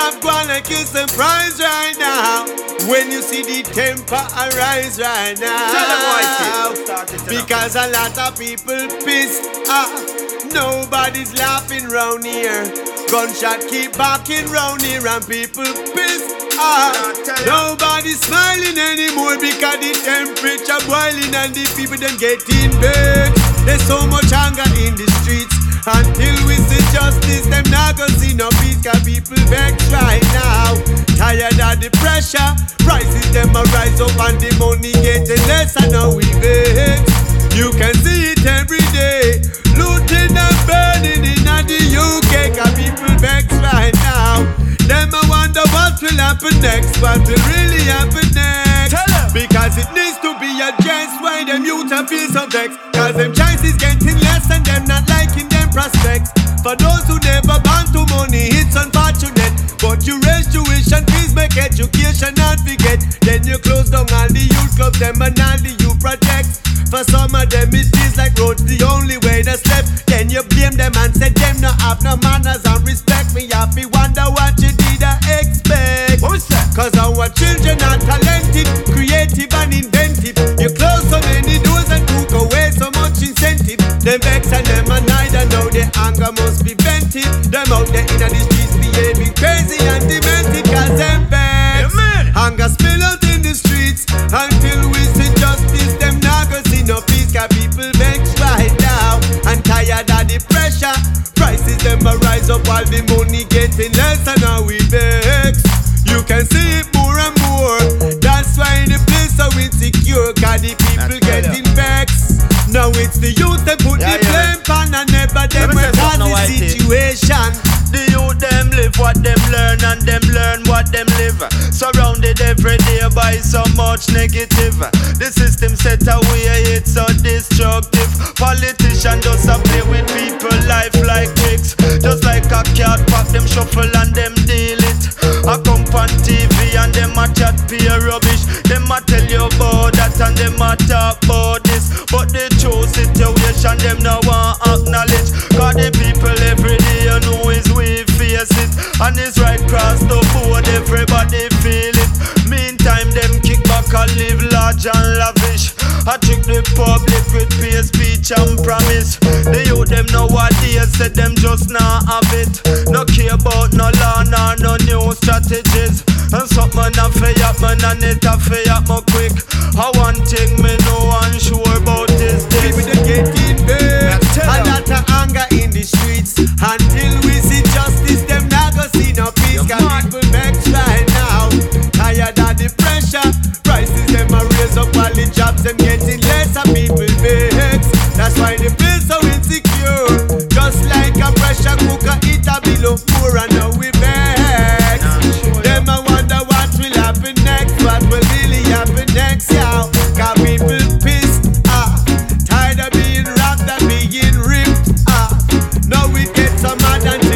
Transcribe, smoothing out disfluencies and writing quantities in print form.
stop going like you surprised right now. When you see the temper arise right now. Because a lot of people pissed. Nobody's laughing round here. Gunshot keep barking round here and people pissed. Nobody's smiling anymore because the temperature boiling and the people them getting vexed. There's so much anger in the streets. Until we see justice, them not gonna see no peace. Cause people vex right now. Tired of the pressure. Prices them a rise up and the money getting less. And now we vex. You can see it every day. Looting and burning in the UK. Cause people vex right now. Them I wonder what will happen next. What will really happen next? Because it needs to be addressed. Why them youth feel so vexed? Cause them chances getting less and them not liking them prospects. For those who never born to money, it's unfortunate. But you raise tuition fees, make education not forget. Then you close down all the youth clubs, them and all the youth projects. For some of them it feels like roads the only way that's left. Then you blame them and say them not have no manners and respect. Me have to wonder what you did expect. Cause our children are talented, creative and inventive. You close so many doors and took away so much incentive. Them vex and them annoyed and now their anger must be vented. Them out there in the streets behaving crazy and demented. Cause them vex. Anger spill out in the streets. Until we see justice, them not gonna see no peace. Cause people vex right now and tired of the pressure. Prices them a rise up while the money getting less. And now we vex. You can see it more and more. That's why the place so insecure. Cause the people getting vexed. Now it's the youth that put the blame on and never them will cause the situation. The youth them live what them learn and them learn what them live. Surrounded every day by so much negative. The system set away, it's so destructive. Politicians just a play with people life like tricks. Just like a cat pack, them shuffle and them deal it. I come on TV and them a chat pure rubbish. Them a tell you about that and them a talk about this. But the true situation them no want acknowledge. Cause the people every day you know is we face it. And it's right across the board, everybody feel it. Meantime them kick back and live large and lavish. I trick the public with pay speech and promise. The youth them nowadays said them just not have it. No care about no law nor no new strategies. And something a fay up man and it a fay up more quick. I one thing me know and sure about this. People they getting vexed. A lot of anger in the streets. Until we see justice, them not gonna see no peace. Cause people vex right now. Tired of the pressure. Prices them a raise up while the jobs them getting less. And people vex. That's why the place so insecure. Just like a pressure cooker, it a below poor. And now we vex. Them a wonder what will happen next. What will really happen next, yeah. Cause people pissed. Tired of being robbed and being ripped. Now we get some mad and